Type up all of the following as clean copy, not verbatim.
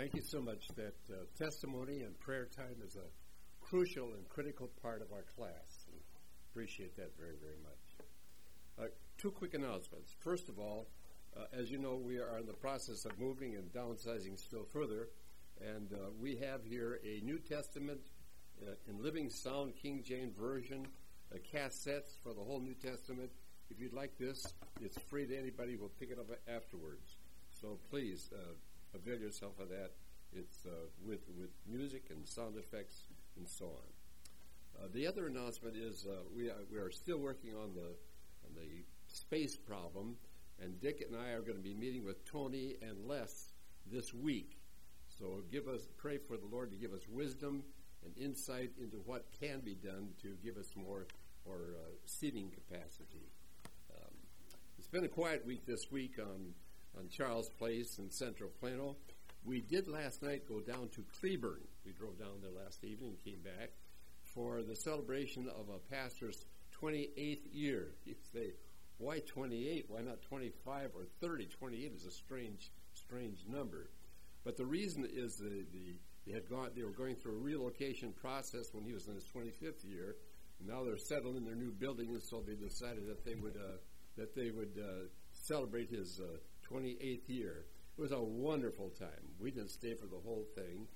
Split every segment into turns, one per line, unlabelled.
Thank you so much. That testimony and prayer time is a crucial and critical part of our class. And appreciate that very, very much. Two quick announcements. First of all, as you know, we are in the process of moving and downsizing still further, and we have here a New Testament in Living Sound King James Version, cassettes for the whole New Testament. If you'd like this, it's free to anybody who will pick it up afterwards. So please avail yourself of that. It's with music and sound effects and so on. The other announcement is we are still working on the space problem, and Dick and I are going to be meeting with Tony and Les this week. So pray for the Lord to give us wisdom and insight into what can be done to give us more seating capacity. It's been a quiet week this week on Charles Place in Central Plano. We did last night go down to Cleburne. We drove down there last evening and came back for the celebration of a pastor's 28th year. You say, why 28? Why not 25 or 30? 28 is a strange number. But the reason is they were going through a relocation process when he was in his 25th year. Now they're settled in their new building, and so they decided that they would celebrate his 28th year. It was a wonderful time. We didn't stay for the whole thing.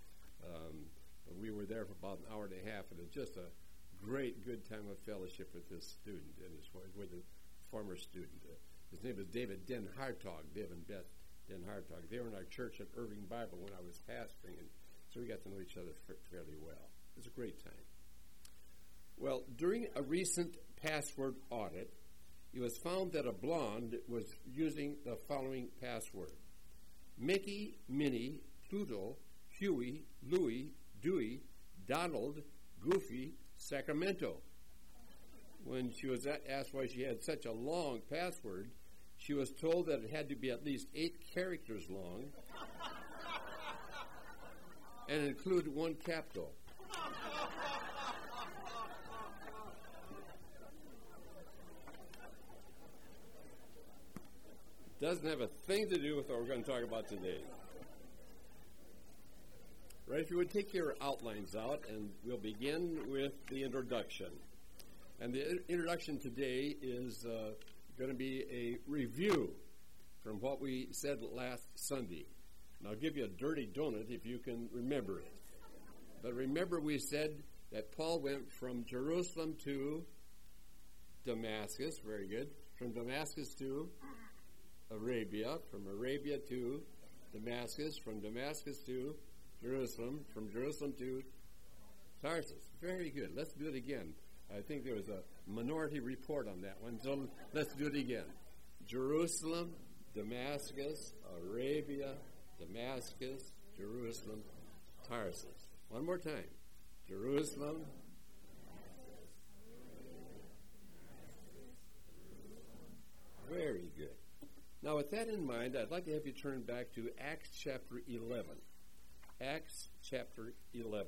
We were there for about an hour and a half, and it was just a good time of fellowship with this student and with a former student. His name is David Den Hartog, Dave and Beth Den Hartog. They were in our church at Irving Bible when I was pastoring, and so we got to know each other fairly well. It was a great time. Well, during a recent password audit, it was found that a blonde was using the following password: Mickey, Minnie, Pluto, Huey, Louie, Dewey, Donald, Goofy, Sacramento. When she was asked why she had such a long password, she was told that it had to be at least 8 characters long and include one capital. Doesn't have a thing to do with what we're going to talk about today. Right, if you would take your outlines out, and we'll begin with the introduction. And the introduction today is going to be a review from what we said last Sunday. And I'll give you a dirty donut if you can remember it. But remember, we said that Paul went from Jerusalem to Damascus. Very good. From Damascus to Arabia, from Arabia to Damascus, from Damascus to Jerusalem, from Jerusalem to Tarsus. Very good. Let's do it again. I think there was a minority report on that one, so let's do it again. Jerusalem, Damascus, Arabia, Damascus, Jerusalem, Tarsus. One more time. Jerusalem, very good. Now, with that in mind, I'd like to have you turn back to Acts chapter 11. Acts chapter 11.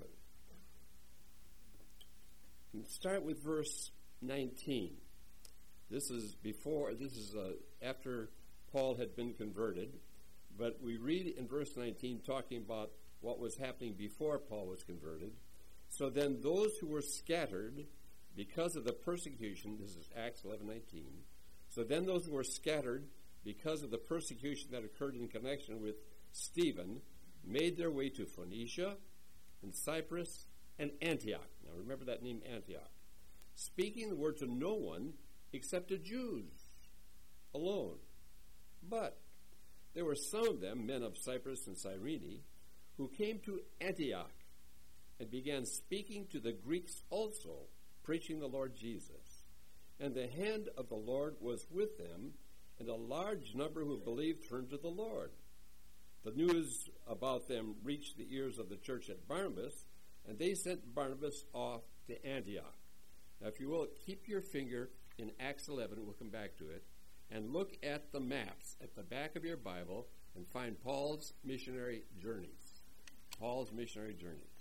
And start with verse 19. This is after Paul had been converted, but we read in verse 19 talking about what was happening before Paul was converted. So then those who were scattered because of the persecution, this is Acts 11:19. So then those who were scattered because of the persecution that occurred in connection with Stephen made their way to Phoenicia and Cyprus and Antioch. Now remember that name, Antioch. Speaking the word to no one except to Jews alone. But there were some of them, men of Cyprus and Cyrene, who came to Antioch and began speaking to the Greeks also, preaching the Lord Jesus. And the hand of the Lord was with them, and a large number who believed turned to the Lord. The news about them reached the ears of the church at Barnabas, and they sent Barnabas off to Antioch. Now, if you will, keep your finger in Acts 11, we'll come back to it, and look at the maps at the back of your Bible and find Paul's missionary journeys. Paul's missionary journeys.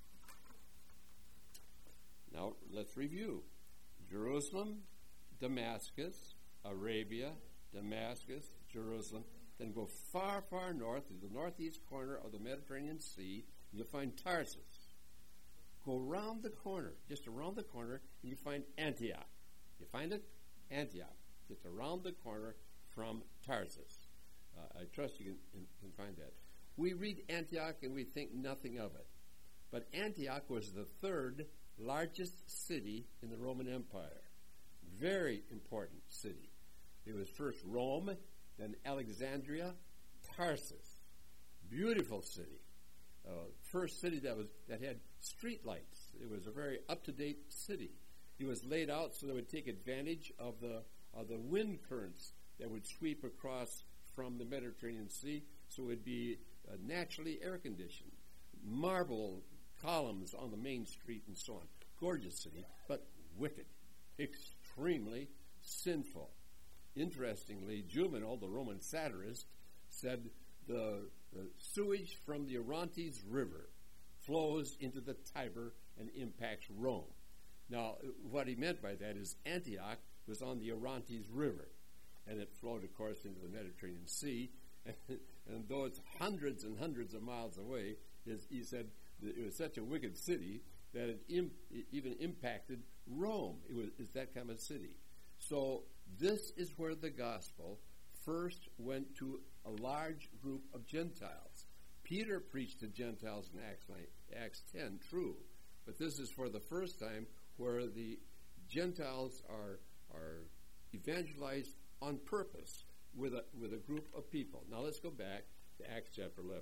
Now, let's review. Jerusalem, Damascus, Arabia, Damascus, Jerusalem, then go far, far north to the northeast corner of the Mediterranean Sea, and you'll find Tarsus. Go around the corner, just around the corner, and you find Antioch. You find it? Antioch. Just around the corner from Tarsus. I trust you can find that. We read Antioch and we think nothing of it. But Antioch was the third largest city in the Roman Empire. Very important city. It was first Rome, then Alexandria, Tarsus. Beautiful city. First city that had street lights. It was a very up-to-date city. It was laid out so that it would take advantage of the wind currents that would sweep across from the Mediterranean Sea, so it would be naturally air-conditioned. Marble columns on the main street and so on. Gorgeous city, but wicked. Extremely sinful. Interestingly, Juvenal, the Roman satirist, said the sewage from the Orontes River flows into the Tiber and impacts Rome. Now, what he meant by that is Antioch was on the Orontes River, and it flowed, of course, into the Mediterranean Sea. And though it's hundreds and hundreds of miles away, he said that it was such a wicked city that it even impacted Rome. It's that kind of city. So this is where the gospel first went to a large group of Gentiles. Peter preached to Gentiles in Acts 10, true. But this is for the first time where the Gentiles are evangelized on purpose with a group of people. Now let's go back to Acts chapter 11.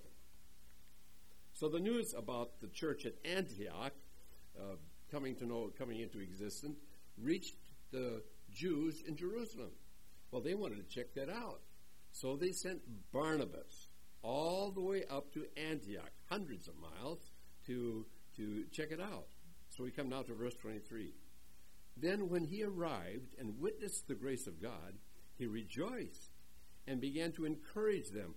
So the news about the church at Antioch coming into existence reached the Jews in Jerusalem. Well, they wanted to check that out. So they sent Barnabas all the way up to Antioch, hundreds of miles, to check it out. So we come now to verse 23. Then when he arrived and witnessed the grace of God, he rejoiced and began to encourage them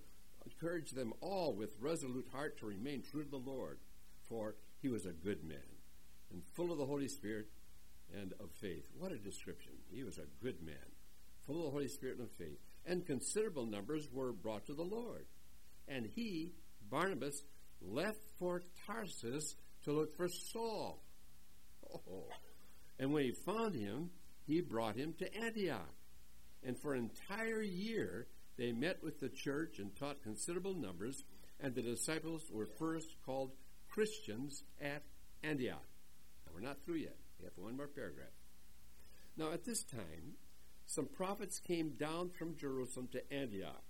all with resolute heart to remain true to the Lord, for he was a good man and full of the Holy Spirit and of faith. What a description. He was a good man, full of the Holy Spirit and of faith. And considerable numbers were brought to the Lord. And he, Barnabas, left for Tarsus to look for Saul. Oh. And when he found him, he brought him to Antioch. And for an entire year they met with the church and taught considerable numbers, and the disciples were first called Christians at Antioch. Now, we're not through yet. We have one more paragraph. Now, at this time, some prophets came down from Jerusalem to Antioch.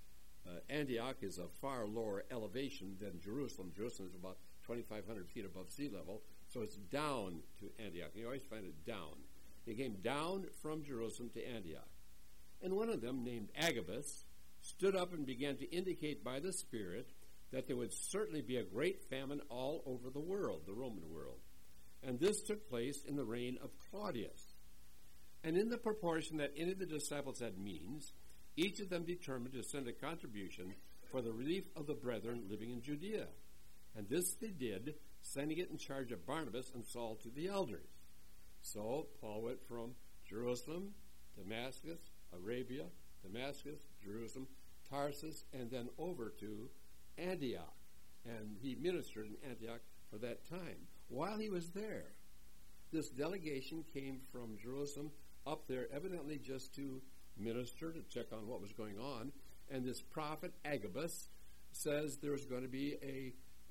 Antioch is a far lower elevation than Jerusalem. Jerusalem is about 2,500 feet above sea level, so it's down to Antioch. You always find it down. They came down from Jerusalem to Antioch. And one of them, named Agabus, stood up and began to indicate by the Spirit that there would certainly be a great famine all over the world, the Roman world. And this took place in the reign of Claudius. And in the proportion that any of the disciples had means, each of them determined to send a contribution for the relief of the brethren living in Judea. And this they did, sending it in charge of Barnabas and Saul to the elders. So Paul went from Jerusalem, Damascus, Arabia, Damascus, Jerusalem, Tarsus, and then over to Antioch. And he ministered in Antioch for that time. While he was there, this delegation came from Jerusalem up there evidently just to minister, to check on what was going on. And this prophet Agabus says there's going to be a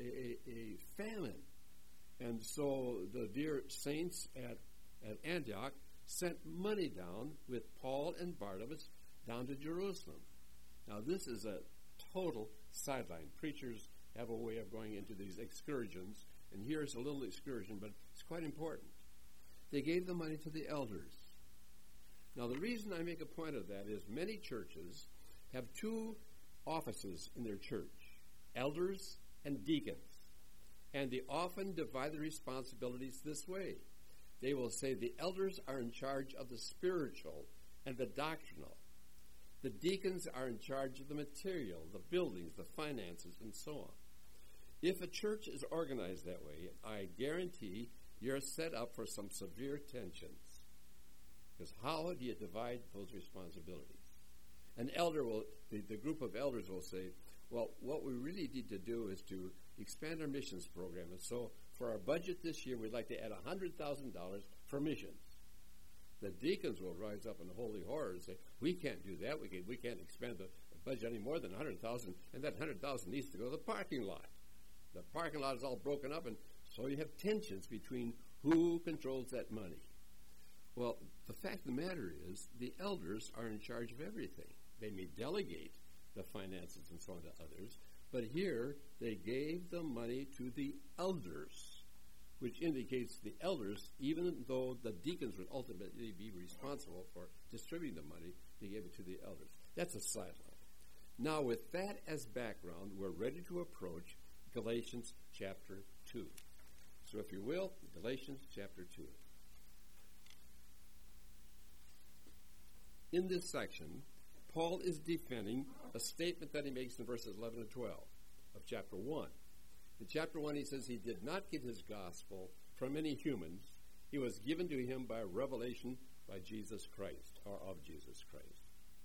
famine. And so the dear saints at Antioch sent money down with Paul and Barnabas down to Jerusalem. Now, this is a total sideline. Preachers have a way of going into these excursions, and here's a little excursion, but it's quite important. They gave the money to the elders. Now, the reason I make a point of that is many churches have two offices in their church, elders and deacons, and they often divide the responsibilities this way. They will say the elders are in charge of the spiritual and the doctrinal. The deacons are in charge of the material, the buildings, the finances, and so on. If a church is organized that way, I guarantee you're set up for some severe tensions. Because how do you divide those responsibilities? An elder will, the group of elders will say, well, what we really need to do is to expand our missions program. And so for our budget this year, we'd like to add $100,000 for missions. The deacons will rise up in holy horror and say, we can't do that. We can't expand the budget any more than $100,000, and that $100,000 needs to go to the parking lot. The parking lot is all broken up, and so you have tensions between who controls that money. Well, the fact of the matter is the elders are in charge of everything. They may delegate the finances and so on to others, but here they gave the money to the elders, which indicates the elders, even though the deacons would ultimately be responsible for distributing the money, they gave it to the elders. That's a sideline. Now, with that as background, we're ready to approach Galatians chapter 2. So if you will, Galatians chapter 2. In this section, Paul is defending a statement that he makes in verses 11 and 12 of chapter 1. In chapter 1, he says he did not get his gospel from any humans. It was given to him by revelation by Jesus Christ, or of Jesus Christ.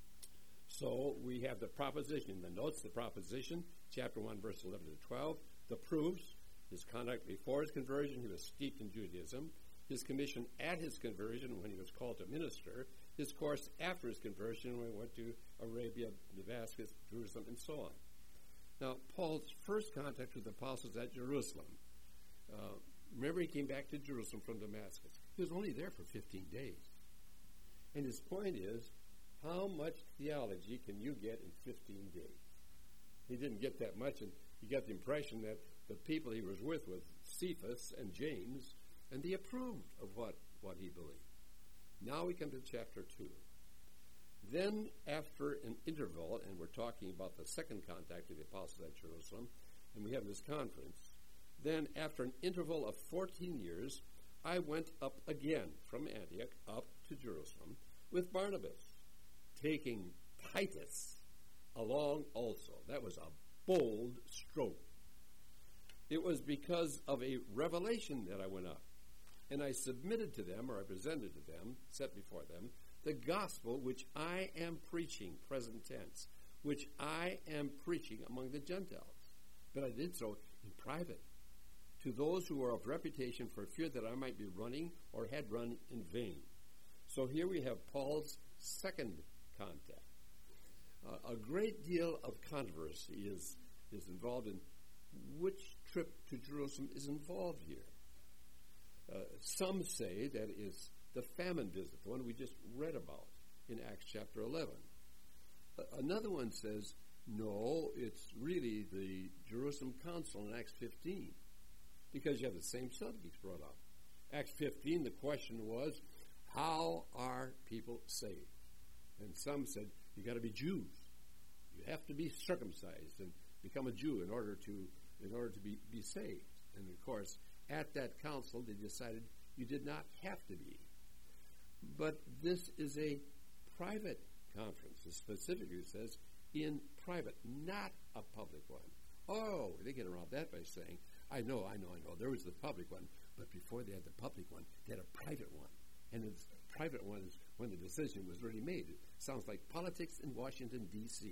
So we have the proposition in the notes, the proposition, chapter 1, verse 11 to 12, the proofs, his conduct before his conversion, he was steeped in Judaism, his commission at his conversion when he was called to minister, his course after his conversion when he went to Arabia, Damascus, Jerusalem, and so on. Now, Paul's first contact with the apostles at Jerusalem. Remember, he came back to Jerusalem from Damascus. He was only there for 15 days. And his point is, how much theology can you get in 15 days? He didn't get that much, and he got the impression that the people he was with Cephas and James, and they approved of what he believed. Now we come to chapter 2. Then, after an interval, and we're talking about the second contact of the apostles at Jerusalem, and we have this conference, then after an interval of 14 years, I went up again from Antioch up to Jerusalem with Barnabas, taking Titus along also. That was a bold stroke. It was because of a revelation that I went up, and I submitted to them, or I presented to them, set before them, the gospel which I am preaching, present tense, which I am preaching among the Gentiles. But I did so in private, to those who were of reputation, for fear that I might be running or had run in vain. So here we have Paul's second contact. A great deal of controversy is involved in which trip to Jerusalem is involved here. Some say that is the famine visit, the one we just read about in Acts chapter 11. Another one says, no, it's really the Jerusalem Council in Acts 15, because you have the same subjects brought up. Acts 15, the question was, how are people saved? And some said, you got to be Jews. You have to be circumcised and become a Jew in order to be saved. And of course, at that council, they decided you did not have to be. But this is a private conference. It specifically says in private, not a public one. Oh, they get around that by saying, I know. There was the public one, but before they had the public one, they had a private one. And the private one is when the decision was already made. It sounds like politics in Washington, D.C.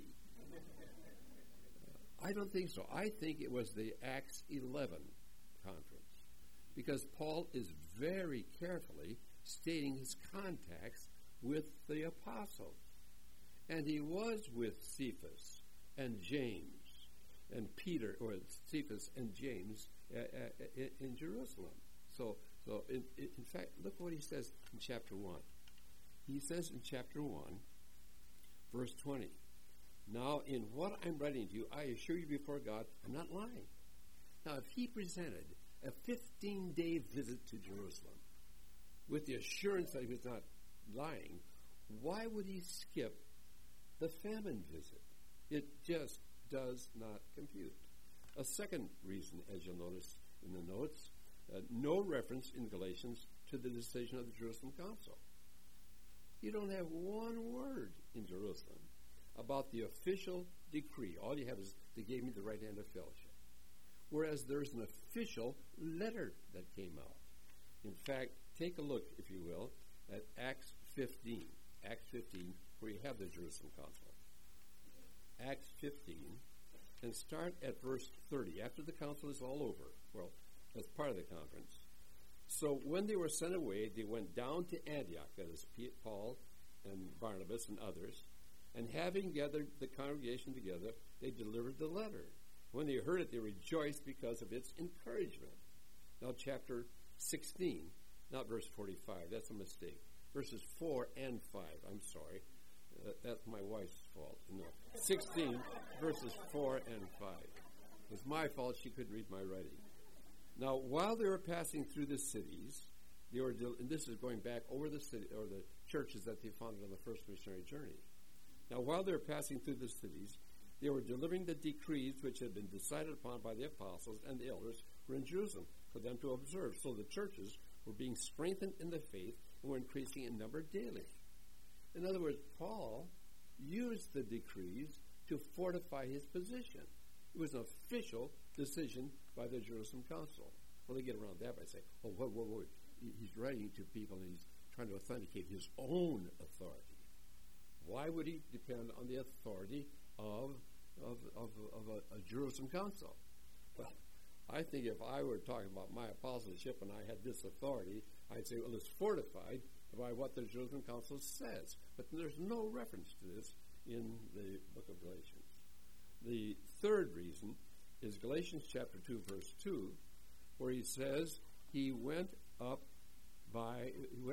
I don't think so. I think it was the Acts 11 conference, because Paul is very carefully stating his contacts with the apostles. And he was with Cephas and James and Peter, or Cephas and James in Jerusalem. So in fact, look what he says in chapter 1. He says in chapter 1, verse 20, now in what I'm writing to you, I assure you before God, I'm not lying. Now, if he presented a 15-day visit to Jerusalem with the assurance that he was not lying, why would he skip the famine visit? It just does not compute. A second reason, as you'll notice in the notes, no reference in Galatians to the decision of the Jerusalem Council. You don't have one word in Jerusalem about the official decree. All you have is they gave me the right hand of fellowship. Whereas there's an official letter that came out. In fact, take a look, if you will, at Acts 15. Acts 15, where you have the Jerusalem Council. Acts 15 and start at verse 30, after the council is all over. Well, that's part of the conference. So when they were sent away, they went down to Antioch, that is Paul and Barnabas and others, and having gathered the congregation together, they delivered the letter. When they heard it, they rejoiced because of its encouragement. Now chapter 16, not verse 45, that's a mistake. Verses 4 and 5, I'm sorry. That's my wife's fault. No. 16, verses 4 and 5. It's my fault she couldn't read my writing. Now, while they were passing through the cities, and this is going back over the city or the churches that they founded on the first missionary journey. Now, while they were passing through the cities, they were delivering the decrees which had been decided upon by the apostles and the elders who were in Jerusalem for them to observe. So the churches were being strengthened in the faith and were increasing in number daily. In other words, Paul used the decrees to fortify his position. It was an official decision by the Jerusalem Council. Well, they get around that by saying, oh, whoa. He's writing to people and he's trying to authenticate his own authority. Why would he depend on the authority of a Jerusalem Council? Well, I think if I were talking about my apostleship and I had this authority, I'd say, well, it's fortified by what the Jerusalem Council says. But there's no reference to this in the book of Galatians. The third reason is Galatians chapter 2, verse 2, where he says he went up by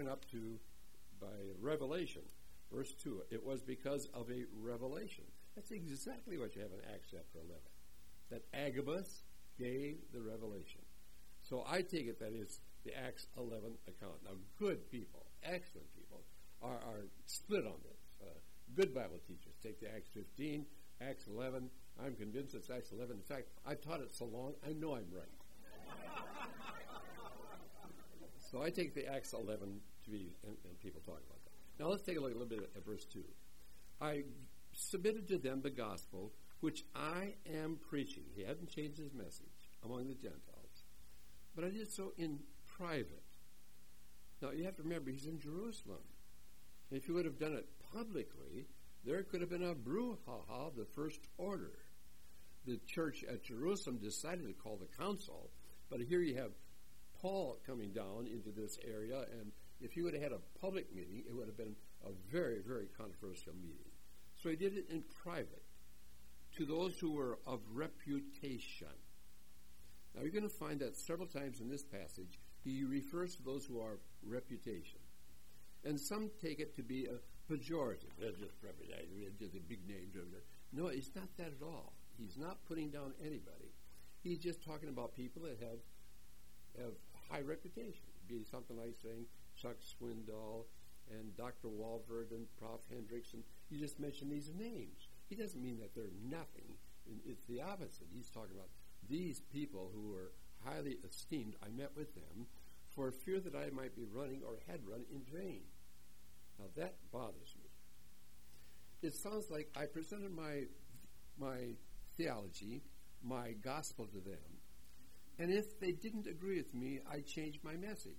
revelation. Verse 2, it was because of a revelation. That's exactly what you have in Acts chapter 11. That Agabus gave the revelation. So I take it that is the Acts 11 account. Now, good people, excellent people, are split on this. Good Bible teachers take the Acts 15, Acts 11. I'm convinced it's Acts 11. In fact, I've taught it so long, I know I'm right. So I take the Acts 11 to be, and people talk about that. Now let's take a look a little bit at verse 2. I submitted to them the gospel which I am preaching. He hadn't changed his message among the Gentiles. But I did so in private. Now you have to remember, he's in Jerusalem. And if he would have done it publicly, there could have been a brouhaha of the first order. The church at Jerusalem decided to call the council, but here you have Paul coming down into this area, and if he would have had a public meeting, it would have been a very, very controversial meeting. So he did it in private to those who were of reputation. Now you're going to find that several times in this passage, he refers to those who are reputation. And some take it to be a pejorative. They're just reputation, just a big name. No, it's not that at all. He's not putting down anybody. He's just talking about people that have high reputation. It'd be something like saying Chuck Swindoll and Dr. Walford and Prof. Hendricks, and you just mention these names. He doesn't mean that they're nothing. It's the opposite. He's talking about these people who were highly esteemed. I met with them for fear that I might be running or had run in vain. Now that bothers me. It sounds like I presented my theology, my gospel to them, and if they didn't agree with me, I changed my message.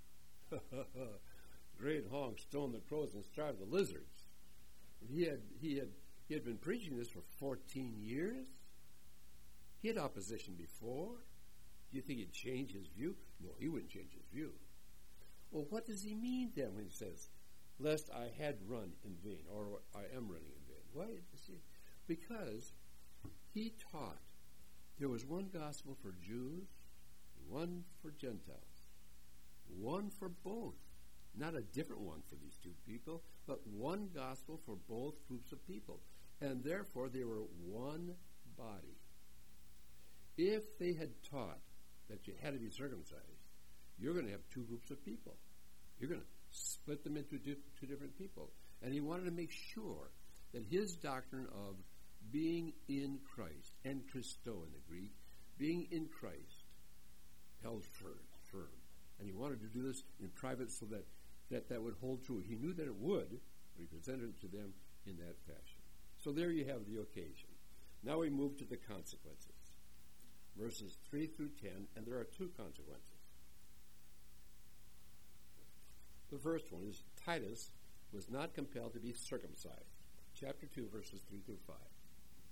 Great honk, stone the crows and starve the lizards. He had been preaching this for 14 years. He had opposition before. Do you think he'd change his view? No, he wouldn't change his view. Well, what does he mean then when he says, lest I had run in vain, or I am running in vain? Why? Because he taught there was one gospel for Jews, one for Gentiles, one for both. Not a different one for these two people, but one gospel for both groups of people. And therefore, they were one body. If they had taught that you had to be circumcised, you're going to have two groups of people. You're going to split them into two different people. And he wanted to make sure that his doctrine of being in Christ, and Christo in the Greek, being in Christ, held firm. And he wanted to do this in private so that would hold true. He knew that it would, but he presented it to them in that fashion. So there you have the occasion. Now we move to the consequences. Verses 3 through 10, and there are two consequences. The first one is Titus was not compelled to be circumcised. Chapter 2, verses 3 through 5.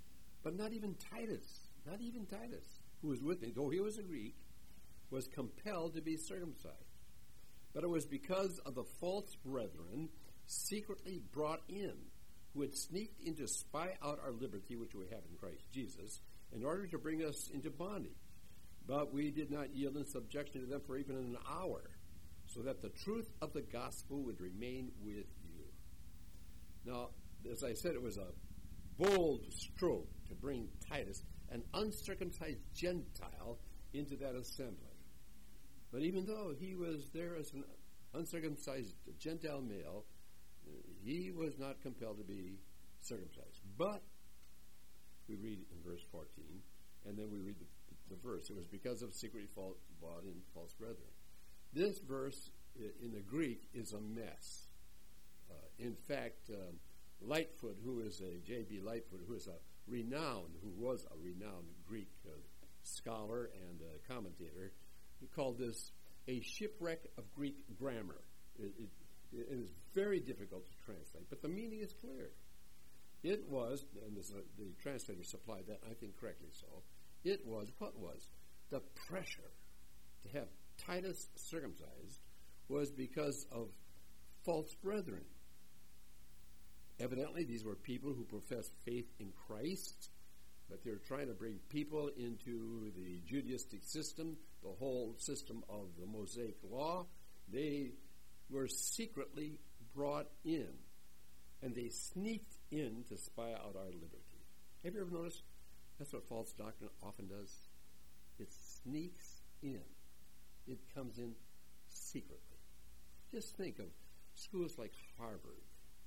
But not even Titus, who was with me, though he was a Greek, was compelled to be circumcised. But it was because of the false brethren secretly brought in, who had sneaked in to spy out our liberty, which we have in Christ Jesus, in order to bring us into bondage. But we did not yield in subjection to them for even an hour, so that the truth of the gospel would remain with you. Now, as I said, it was a bold stroke to bring Titus, an uncircumcised Gentile, into that assembly. But even though he was there as an uncircumcised Gentile male, he was not compelled to be circumcised. But we read in verse 14, and then we read the verse. It was because of secretly brought in false brethren. This verse in the Greek is a mess. In fact, Lightfoot, who is a J.B. Lightfoot, who was a renowned Greek scholar and commentator, he called this a shipwreck of Greek grammar. It is very difficult to translate, but the meaning is clear. It was, and the translator supplied that, I think correctly so, what was? The pressure to have Titus circumcised was because of false brethren. Evidently, these were people who professed faith in Christ, but they were trying to bring people into the Judaistic system, the whole system of the Mosaic law. They were secretly brought in, and they sneaked in to spy out our liberty. Have you ever noticed? That's what false doctrine often does. It sneaks in. It comes in secretly. Just think of schools like Harvard,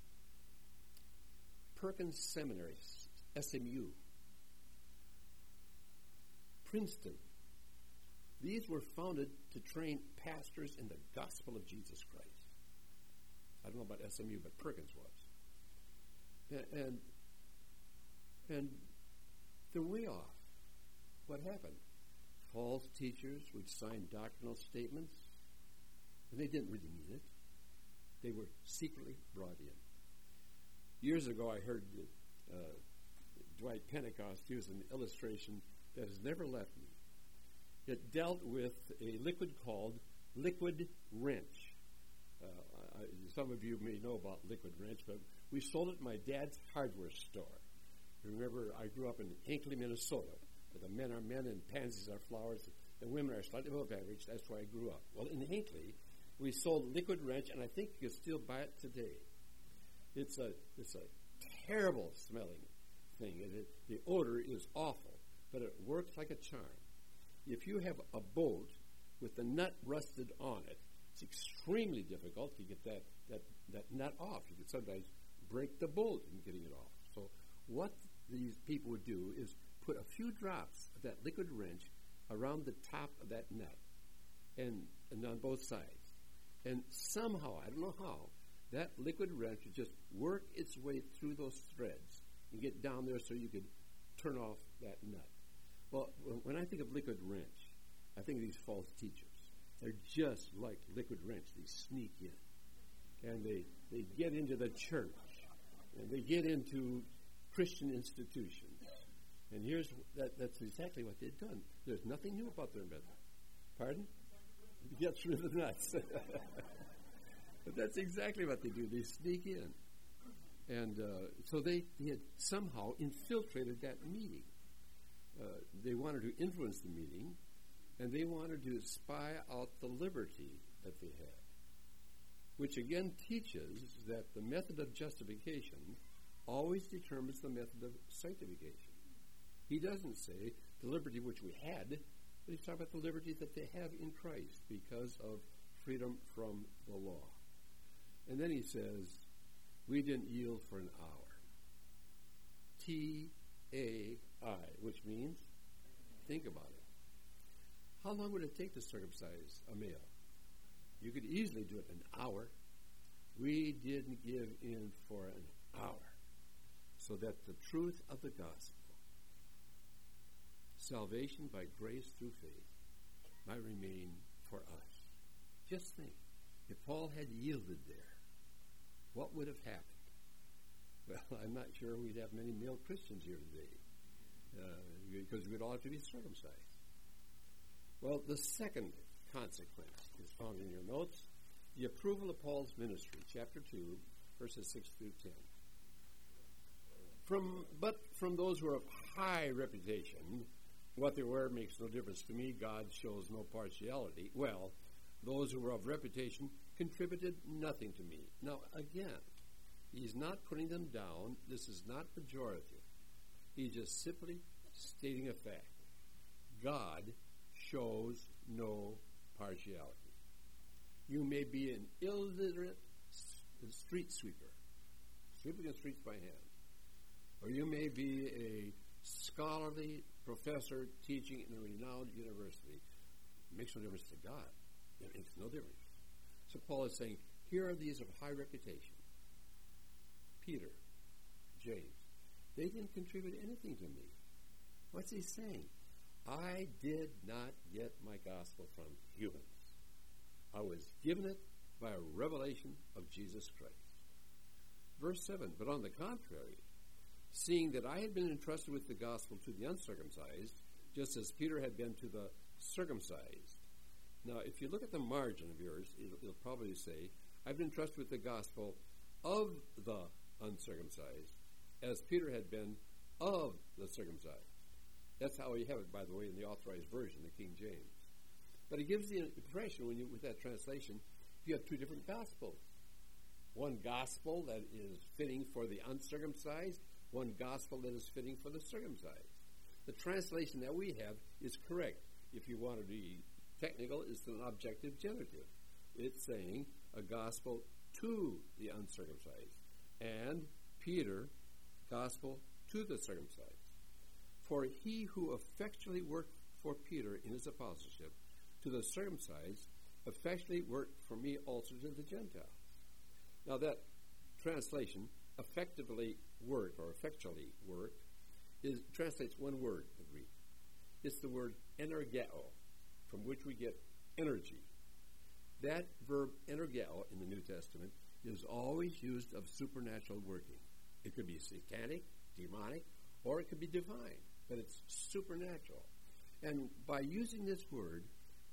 Perkins Seminary, SMU, Princeton. These were founded to train pastors in the gospel of Jesus Christ. I don't know about SMU, but Perkins was. And they're way off. What happened? False teachers would sign doctrinal statements, and they didn't really mean it. They were secretly brought in. Years ago, I heard Dwight Pentecost use an illustration that has never left me. It dealt with a liquid called liquid wrench. Some of you may know about liquid wrench, but we sold it at my dad's hardware store. Remember, I grew up in Hinckley, Minnesota, where the men are men and pansies are flowers. The women are slightly above average. That's where I grew up. Well, in Hinckley, we sold liquid wrench, and I think you can still buy it today. It's a terrible smelling thing. The odor is awful, but it works like a charm. If you have a bolt with the nut rusted on it, it's extremely difficult to get that nut off. You could sometimes break the bolt in getting it off. So what these people would do is put a few drops of that liquid wrench around the top of that nut and on both sides. And somehow, I don't know how, that liquid wrench would just work its way through those threads and get down there so you could turn off that nut. Well, when I think of liquid wrench, I think of these false teachers. They're just like liquid wrench. They sneak in. And they get into the church. And they get into Christian institutions. And that's exactly what they've done. There's nothing new about their method. Pardon? Get through the nuts. But that's exactly what they do. They sneak in. And so they had somehow infiltrated that meeting. They wanted to influence the meeting, and they wanted to spy out the liberty that they had, which again teaches that the method of justification always determines the method of sanctification. He doesn't say the liberty which we had, but he's talking about the liberty that they have in Christ because of freedom from the law. And then he says, we didn't yield for an hour. T-A-I, which means, think about it. How long would it take to circumcise a male? You could easily do it in an hour. We didn't give in for an hour, so that the truth of the gospel, salvation by grace through faith, might remain for us. Just think, if Paul had yielded there, what would have happened? Well, I'm not sure we'd have many male Christians here today. because we'd all have to be circumcised. Well, the second consequence is found in your notes. The approval of Paul's ministry, chapter 2, verses 6 through 10. But from those who are of high reputation, what they wear makes no difference to me. God shows no partiality. Well, those who were of reputation contributed nothing to me. Now, again, he's not putting them down. This is not pejorative. He's just simply stating a fact. God shows no partiality. You may be an illiterate street sweeper, sweeping the streets by hand, or you may be a scholarly professor teaching in a renowned university. It makes no difference to God. It makes no difference. So Paul is saying, here are these of high reputation. Peter, James, they didn't contribute anything to me. What's he saying? I did not get my gospel from humans. I was given it by a revelation of Jesus Christ. Verse 7, but on the contrary, seeing that I had been entrusted with the gospel to the uncircumcised, just as Peter had been to the circumcised. Now, if you look at the margin of yours, it'll probably say, I've been entrusted with the gospel of the uncircumcised, as Peter had been of the circumcised. That's how you have it, by the way, in the Authorized Version, the King James. But it gives the impression, with that translation, you have two different gospels. One gospel that is fitting for the uncircumcised, one gospel that is fitting for the circumcised. The translation that we have is correct. If you want to be technical, it's an objective genitive. It's saying a gospel to the uncircumcised. And Peter, gospel to the circumcised. For he who effectually worked for Peter in his apostleship to the circumcised effectually worked for me also to the Gentiles. Now that translation, effectively work or effectually work, translates one word in Greek. It's the word energeo, from which we get energy. That verb energeo in the New Testament is always used of supernatural working. It could be satanic, demonic, or it could be divine, but it's supernatural. And by using this word,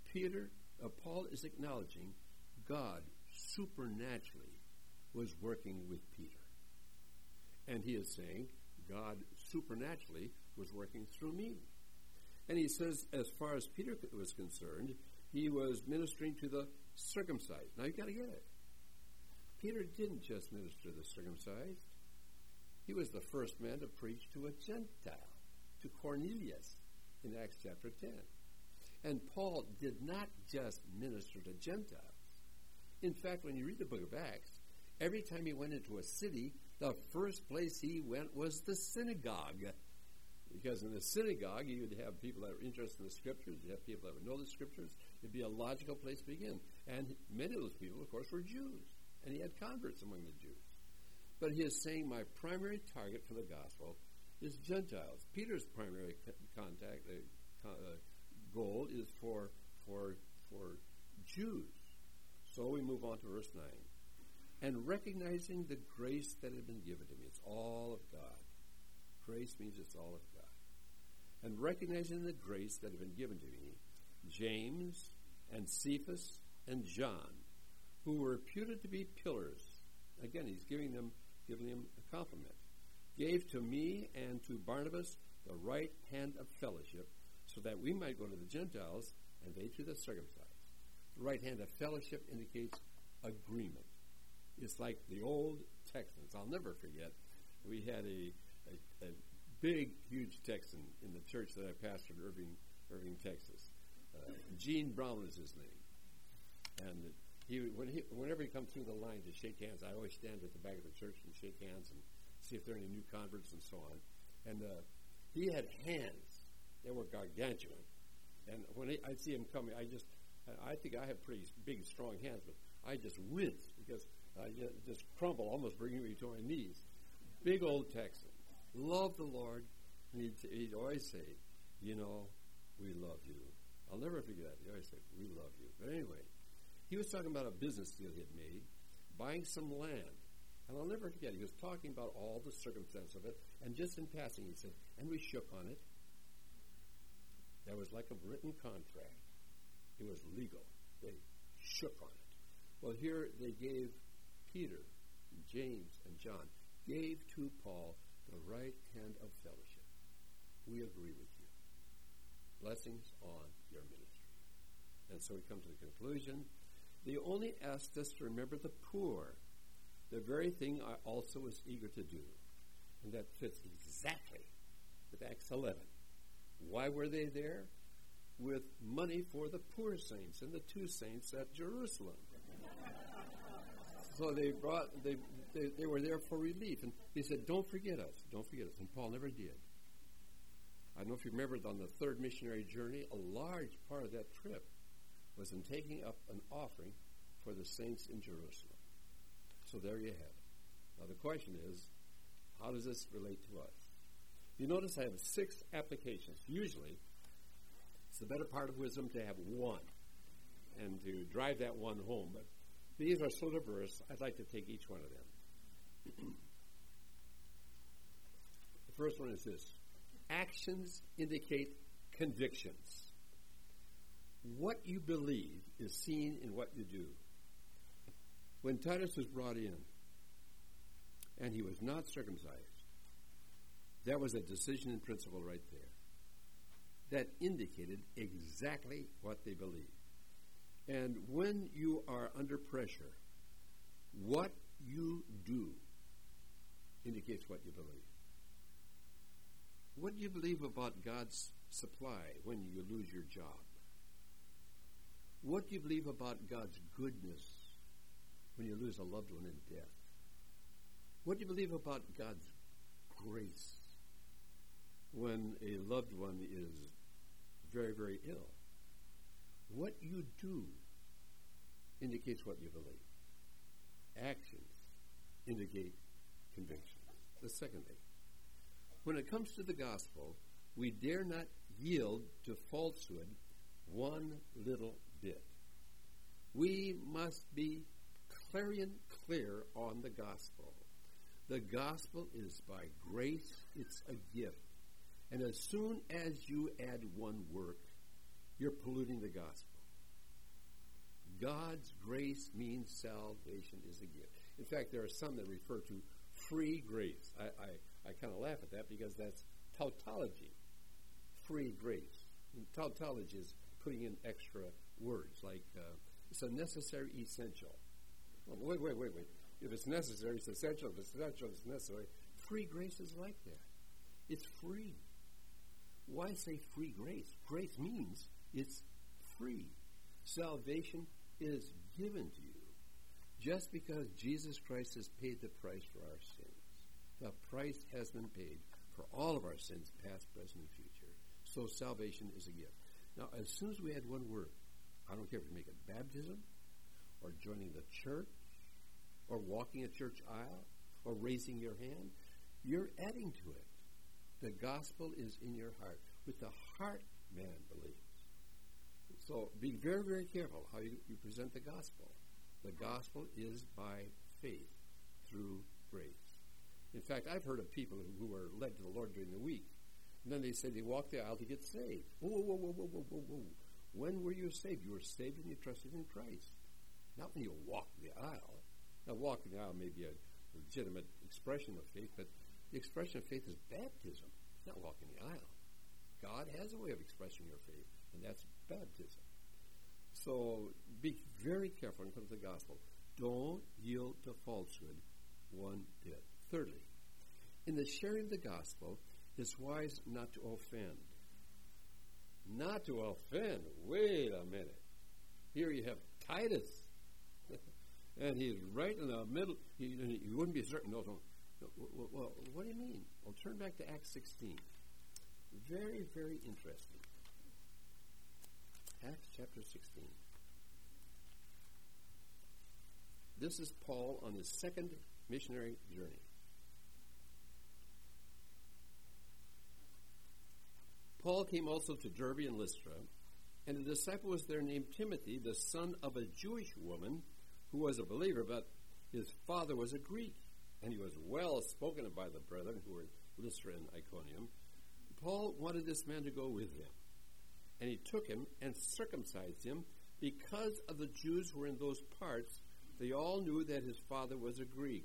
Paul is acknowledging God supernaturally was working with Peter. And he is saying God supernaturally was working through me. And he says, as far as Peter was concerned, he was ministering to the circumcised. Now, you've got to get it. Peter didn't just minister to the circumcised. He was the first man to preach to a Gentile, to Cornelius, in Acts chapter 10. And Paul did not just minister to Gentiles. In fact, when you read the book of Acts, every time he went into a city, the first place he went was the synagogue. Because in the synagogue, you would have people that were interested in the Scriptures. You'd have people that would know the Scriptures. It'd be a logical place to begin. And many of those people, of course, were Jews. And he had converts among the Jews. But he is saying my primary target for the gospel is Gentiles. Peter's primary goal is for Jews. So we move on to verse 9. And recognizing the grace that had been given to me. It's all of God. Grace means it's all of God. And recognizing the grace that had been given to me, James and Cephas and John, who were reputed to be pillars. Again, he's giving them a compliment. Gave to me and to Barnabas the right hand of fellowship, so that we might go to the Gentiles and they to the circumcised. The right hand of fellowship indicates agreement. It's like the old Texans. I'll never forget, we had a big, huge Texan in the church that I pastored in Irving, Texas. Gene Brown is his name. And whenever he comes through the line to shake hands, I always stand at the back of the church and shake hands and see if there are any new converts and so on. And he had hands that were gargantuan. And when I'd see him coming, I think I have pretty big, strong hands, but I just wince because I just crumble, almost bringing me to my knees. Big old Texan. Loved the Lord. And he'd always say, we love you. I'll never forget that. He always said, we love you. But anyway, he was talking about a business deal he had made, buying some land. And I'll never forget, he was talking about all the circumstance of it, and just in passing he said, and we shook on it, That was like a written contract. It was legal. They shook on it. Well, here they gave Peter, and James, and John, gave to Paul the right hand of fellowship. We agree with you. Blessings on your ministry. And so we come to the conclusion. They only asked us to remember the poor, the very thing I also was eager to do. And that fits exactly with Acts 11. Why were they there? With money for the poor saints and the two saints at Jerusalem. So they were there for relief. And he said, don't forget us. Don't forget us. And Paul never did. I don't know if you remember on the third missionary journey, a large part of that trip was in taking up an offering for the saints in Jerusalem. So there you have it. Now the question is, how does this relate to us? You notice I have 6 applications. Usually, it's the better part of wisdom to have one and to drive that one home. But these are so diverse, I'd like to take each one of them. The first one is this. Actions indicate convictions. What you believe is seen in what you do. When Titus was brought in, and he was not circumcised, that was a decision in principle right there. That indicated exactly what they believed. And when you are under pressure, what you do indicates what you believe. What do you believe about God's supply when you lose your job? What do you believe about God's goodness when you lose a loved one in death? What do you believe about God's grace when a loved one is very, very ill? What you do indicates what you believe. Actions indicate conviction. The second thing, when it comes to the gospel, we dare not yield to falsehood one little bit. We must be clarion clear on the gospel. The gospel is by grace. It's a gift. And as soon as you add one work, you're polluting the gospel. God's grace means salvation is a gift. In fact, there are some that refer to free grace. I kind of laugh at that because that's tautology, free grace. And tautology is putting in extra words like it's a necessary essential. Well, wait. If it's necessary, it's essential. If it's essential, it's necessary. Free grace is like that. It's free. Why say free grace? Grace means it's free. Salvation is given to you just because Jesus Christ has paid the price for our sins. The price has been paid for all of our sins, past, present, and future. So salvation is a gift. Now, as soon as we add one word, I don't care if you make it baptism or joining the church or walking a church aisle or raising your hand, you're adding to it. The gospel is in your heart. With the heart, man believes. So be very, very careful how you present the gospel. The gospel is by faith through grace. In fact, I've heard of people who were led to the Lord during the week, and then they say they walked the aisle to get saved. Whoa. When were you saved? You were saved when you trusted in Christ. Not when you walked the aisle. Now, walking the aisle may be a legitimate expression of faith, but the expression of faith is baptism. It's not walking the aisle. God has a way of expressing your faith, and that's baptism. So be very careful when it comes to the gospel. Don't yield to falsehood one bit. Thirdly, in the sharing of the gospel, it's wise not to offend. Not to offend. Wait a minute. Here you have Titus. And he's right in the middle. He wouldn't be certain. No. Well, what do you mean? Well, turn back to Acts 16. Very, very interesting. Acts chapter 16. This is Paul on his second missionary journey. Paul came also to Derbe and Lystra, and a disciple was there named Timothy, the son of a Jewish woman who was a believer, but his father was a Greek, and he was well spoken of by the brethren who were in Lystra and Iconium. Paul wanted this man to go with him. And he took him and circumcised him, because of the Jews who were in those parts. They all knew that his father was a Greek.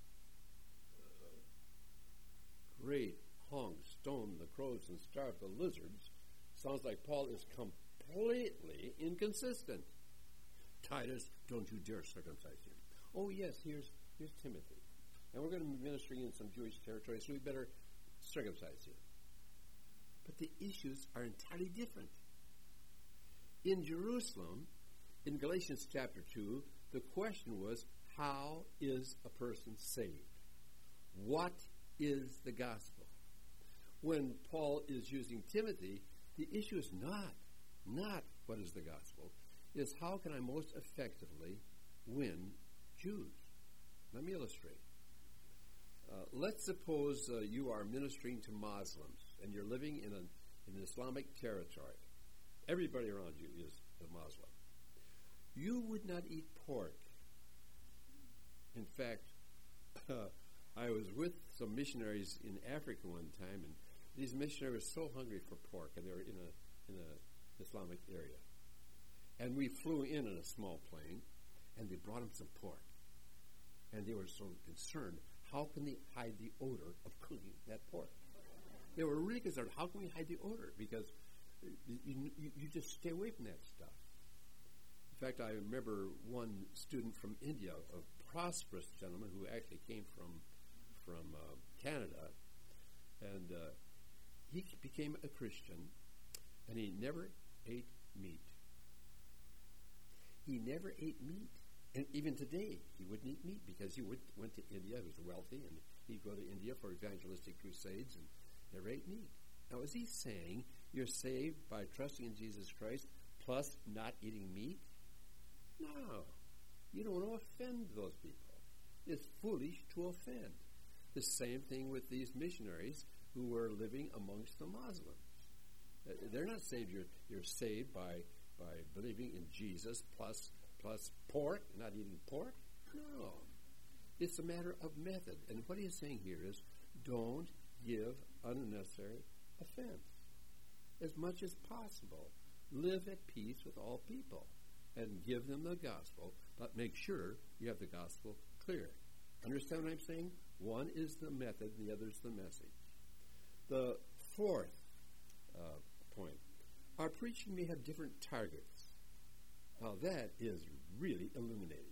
Great, hung, stone the crows and starve the lizards. Sounds like Paul is completely inconsistent. Titus, don't you dare circumcise him. Oh yes, here's Timothy. And we're going to be ministering in some Jewish territory, so we better circumcise him. But the issues are entirely different. In Jerusalem, in Galatians chapter 2, the question was, how is a person saved? What is the gospel? When Paul is using Timothy, the issue is not what is the gospel, is how can I most effectively win Jews? Let me illustrate. Let's suppose you are ministering to Muslims and you're living in an Islamic territory. Everybody around you is a Muslim. You would not eat pork. In fact, I was with some missionaries in Africa one time, and these missionaries were so hungry for pork, and they were in an Islamic area. And we flew in a small plane, and they brought them some pork. And they were so concerned, how can they hide the odor of cooking that pork? They were really concerned, how can we hide the odor? Because you just stay away from that stuff. In fact, I remember one student from India, a prosperous gentleman who actually came from Canada, and he became a Christian, and he never ate meat. He never ate meat. And even today, he wouldn't eat meat because he went to India. He was wealthy, and he'd go to India for evangelistic crusades and never ate meat. Now, is he saying you're saved by trusting in Jesus Christ plus not eating meat? No. You don't want to offend those people. It's foolish to offend. The same thing with these missionaries who were living amongst the Muslims. They're not saved. You're saved by believing in Jesus plus pork, not eating pork. No. It's a matter of method. And what he's saying here is, don't give unnecessary offense. As much as possible, live at peace with all people and give them the gospel, but make sure you have the gospel clear. Understand what I'm saying? One is the method, the other is the message. The fourth point, our preaching may have different targets. Now that is really illuminating.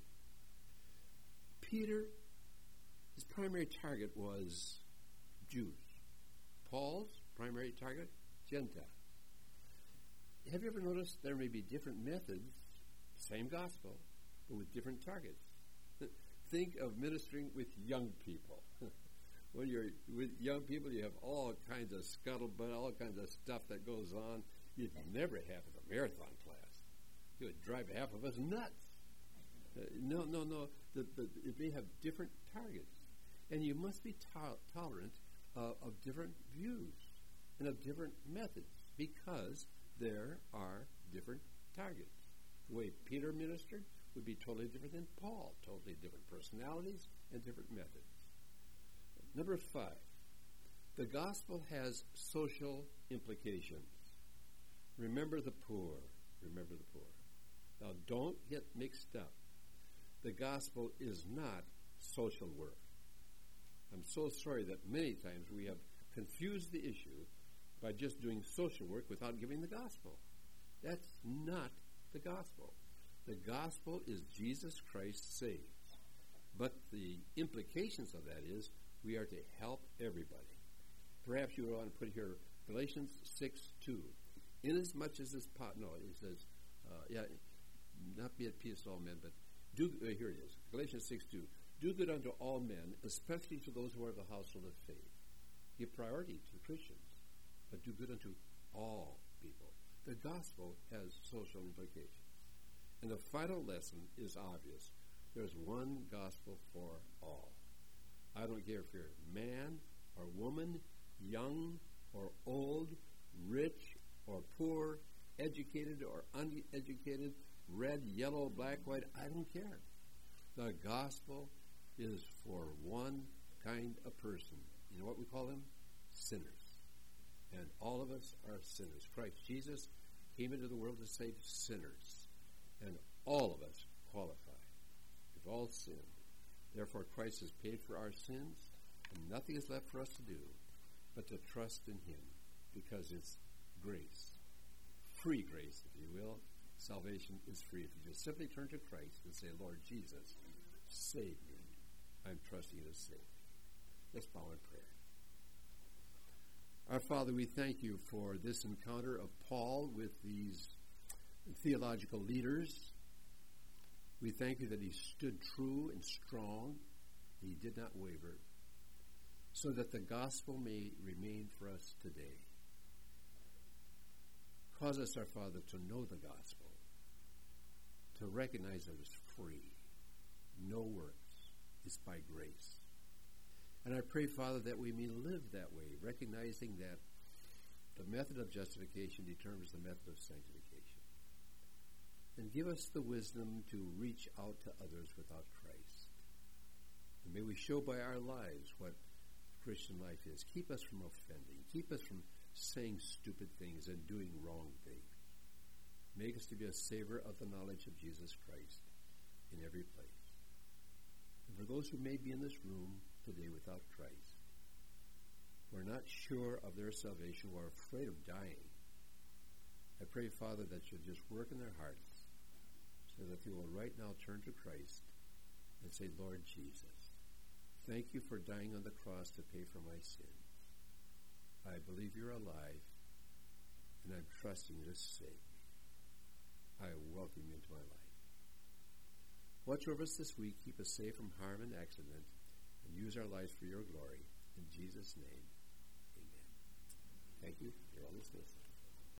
Peter, his primary target was Jews. Paul's primary target, Gentiles. Have you ever noticed there may be different methods, same gospel, but with different targets? Think of ministering with young people. When you're with young people, you have all kinds of scuttlebutt, all kinds of stuff that goes on. You'd never have in a marathon class. It would drive half of us nuts. No. It may have different targets. And you must be tolerant of different views and of different methods because there are different targets. The way Peter ministered would be totally different than Paul. Totally different personalities and different methods. Number 5, the gospel has social implications. Remember the poor. Remember the poor. Now, don't get mixed up. The gospel is not social work. I'm so sorry that many times we have confused the issue by just doing social work without giving the gospel. That's not the gospel. The gospel is Jesus Christ saves. But the implications of that is we are to help everybody. Perhaps you want to put here Galatians 6:2. Inasmuch as this it says, not be at peace with all men, but here it is, Galatians 6:2. Do good unto all men, especially to those who are of the household of faith. Give priority to the Christians, but do good unto all people. The gospel has social implications. And the final lesson is obvious. There's one gospel for all. I don't care if you're man or woman, young or old, rich or poor, educated or uneducated, red, yellow, black, white, I don't care. The gospel is for one kind of person. You know what we call them? Sinners. And all of us are sinners. Christ Jesus came into the world to save sinners, and all of us qualify. We've all sinned. Therefore, Christ has paid for our sins, and nothing is left for us to do but to trust in him, because it's grace. Free grace, if you will. Salvation is free. If you just simply turn to Christ and say, Lord Jesus, save me. I'm trusting you to save me. Let's bow in prayer. Our Father, we thank you for this encounter of Paul with these theological leaders. We thank you that he stood true and strong. He did not waver, so that the gospel may remain for us today. Cause us, our Father, to know the gospel, to recognize that it's free, no works, it's by grace. And I pray, Father, that we may live that way, recognizing that the method of justification determines the method of sanctification. And give us the wisdom to reach out to others without Christ. And may we show by our lives what Christian life is. Keep us from offending. Keep us from saying stupid things and doing wrong things. Make us to be a savor of the knowledge of Jesus Christ in every place. And for those who may be in this room today without Christ, who are not sure of their salvation, who are afraid of dying, I pray, Father, that you'll just work in their hearts so that they will right now turn to Christ and say, Lord Jesus, thank you for dying on the cross to pay for my sins. I believe you're alive, and I'm trusting you to save me. I welcome you into my life. Watch over us this week. Keep us safe from harm and accident, and use our lives for your glory. In Jesus' name, amen. Thank you. You're all dismissed.